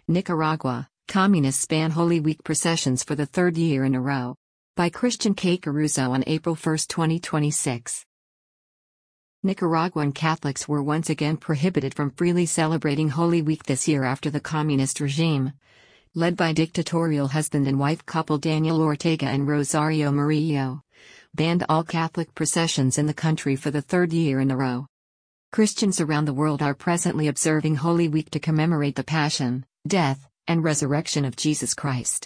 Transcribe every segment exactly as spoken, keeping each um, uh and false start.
Nicaragua, communists ban Holy Week processions for the third year in a row. By Christian K. Caruso on April first, twenty twenty-six. Nicaraguan Catholics were once again prohibited from freely celebrating Holy Week this year after the communist regime, led by dictatorial husband and wife couple Daniel Ortega and Rosario Murillo, banned all Catholic processions in the country for the third year in a row. Christians around the world are presently observing Holy Week to commemorate the Passion, death, and resurrection of Jesus Christ.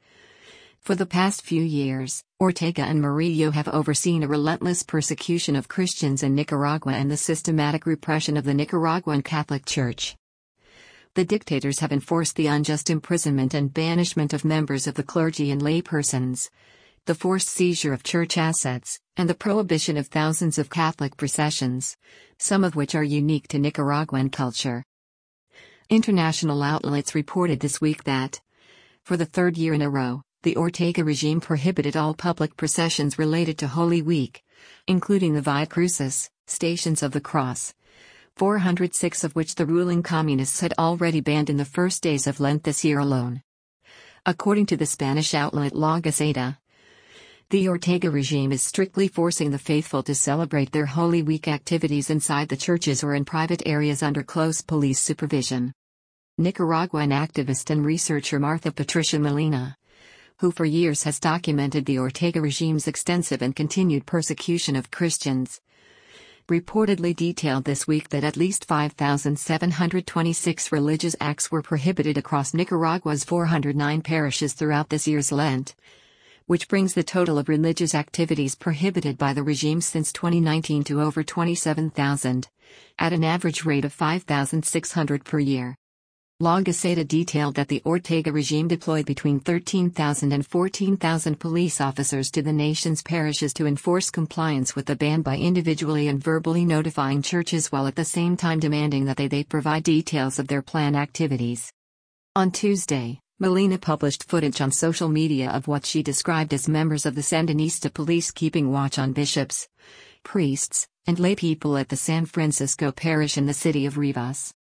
For the past few years, Ortega and Murillo have overseen a relentless persecution of Christians in Nicaragua and the systematic repression of the Nicaraguan Catholic Church. The dictators have enforced the unjust imprisonment and banishment of members of the clergy and laypersons, the forced seizure of church assets, and the prohibition of thousands of Catholic processions, some of which are unique to Nicaraguan culture. International outlets reported this week that, for the third year in a row, the Ortega regime prohibited all public processions related to Holy Week, including the Via Crucis, Stations of the Cross, four hundred six of which the ruling communists had already banned in the first days of Lent this year alone. According to the Spanish outlet La Gaceta, the Ortega regime is strictly forcing the faithful to celebrate their Holy Week activities inside the churches or in private areas under close police supervision. Nicaraguan activist and researcher Martha Patricia Molina, who for years has documented the Ortega regime's extensive and continued persecution of Christians, reportedly detailed this week that at least five thousand seven hundred twenty-six religious acts were prohibited across Nicaragua's four hundred nine parishes throughout this year's Lent, which brings the total of religious activities prohibited by the regime since twenty nineteen to over twenty-seven thousand, at an average rate of five thousand six hundred per year. La Gaceta detailed that the Ortega regime deployed between thirteen thousand and fourteen thousand police officers to the nation's parishes to enforce compliance with the ban by individually and verbally notifying churches while at the same time demanding that they, they provide details of their planned activities. On Tuesday, Molina published footage on social media of what she described as members of the Sandinista police keeping watch on bishops, priests, and laypeople at the San Francisco parish in the city of Rivas.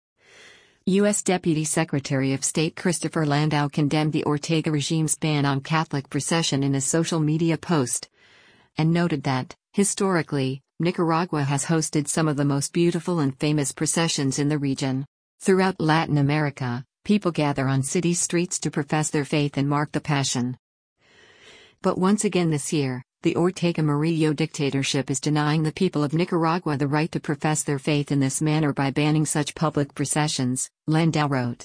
U S Deputy Secretary of State Christopher Landau condemned the Ortega regime's ban on Catholic procession in a social media post, and noted that, historically, Nicaragua has hosted some of the most beautiful and famous processions in the region. Throughout Latin America, people gather on city streets to profess their faith and mark the Passion. But once again this year, the Ortega-Murillo dictatorship is denying the people of Nicaragua the right to profess their faith in this manner by banning such public processions, Landau wrote.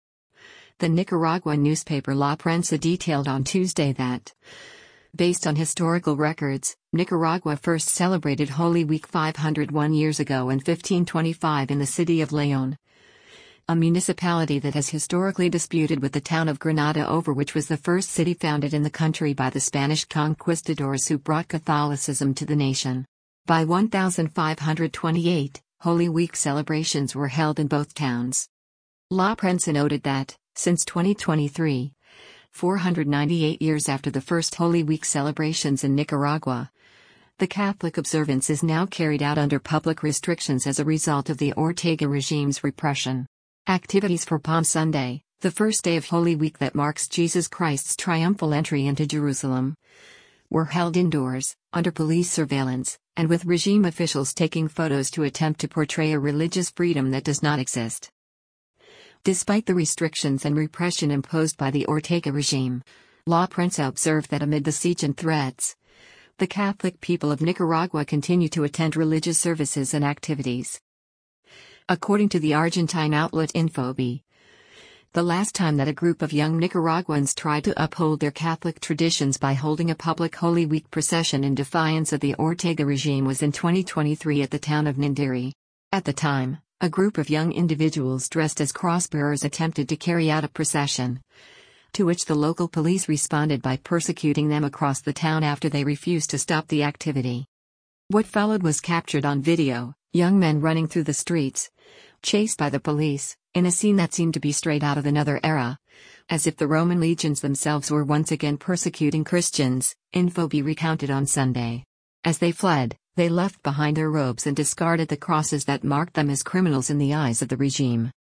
The Nicaraguan newspaper La Prensa detailed on Tuesday that, based on historical records, Nicaragua first celebrated Holy Week five hundred one years ago in fifteen twenty-five in the city of León, a municipality that has historically disputed with the town of Granada over which was the first city founded in the country by the Spanish conquistadors who brought Catholicism to the nation. By fifteen twenty-eight, Holy Week celebrations were held in both towns. La Prensa noted that, since twenty twenty-three, four hundred ninety-eight years after the first Holy Week celebrations in Nicaragua, the Catholic observance is now carried out under public restrictions as a result of the Ortega regime's repression. Activities for Palm Sunday, the first day of Holy Week that marks Jesus Christ's triumphal entry into Jerusalem, were held indoors, under police surveillance, and with regime officials taking photos to attempt to portray a religious freedom that does not exist. Despite the restrictions and repression imposed by the Ortega regime, La Prensa observed that amid the siege and threats, the Catholic people of Nicaragua continue to attend religious services and activities. According to the Argentine outlet Infobi, the last time that a group of young Nicaraguans tried to uphold their Catholic traditions by holding a public Holy Week procession in defiance of the Ortega regime was in twenty twenty-three at the town of Nindiri. At the time, a group of young individuals dressed as cross-bearers attempted to carry out a procession, to which the local police responded by persecuting them across the town after they refused to stop the activity. What followed was captured on video, young men running through the streets, chased by the police, in a scene that seemed to be straight out of another era, as if the Roman legions themselves were once again persecuting Christians, Infobi recounted on Sunday. As they fled, they left behind their robes and discarded the crosses that marked them as criminals in the eyes of the regime.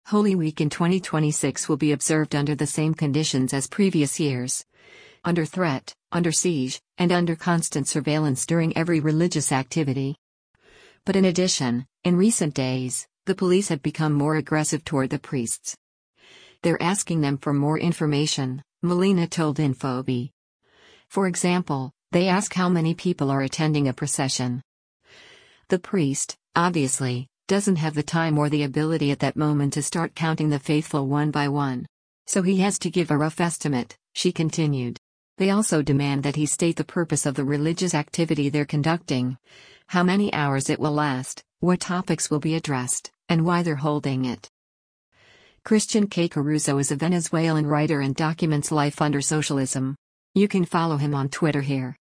Holy Week in twenty twenty-six will be observed under the same conditions as previous years. Under threat, under siege, and under constant surveillance during every religious activity. But in addition, in recent days, the police have become more aggressive toward the priests. They're asking them for more information, Molina told Infobee. For example, they ask how many people are attending a procession. The priest, obviously, doesn't have the time or the ability at that moment to start counting the faithful one by one. So he has to give a rough estimate, she continued. They also demand that he state the purpose of the religious activity they're conducting, how many hours it will last, what topics will be addressed, and why they're holding it. Christian K. Caruso is a Venezuelan writer and documents life under socialism. You can follow him on Twitter here.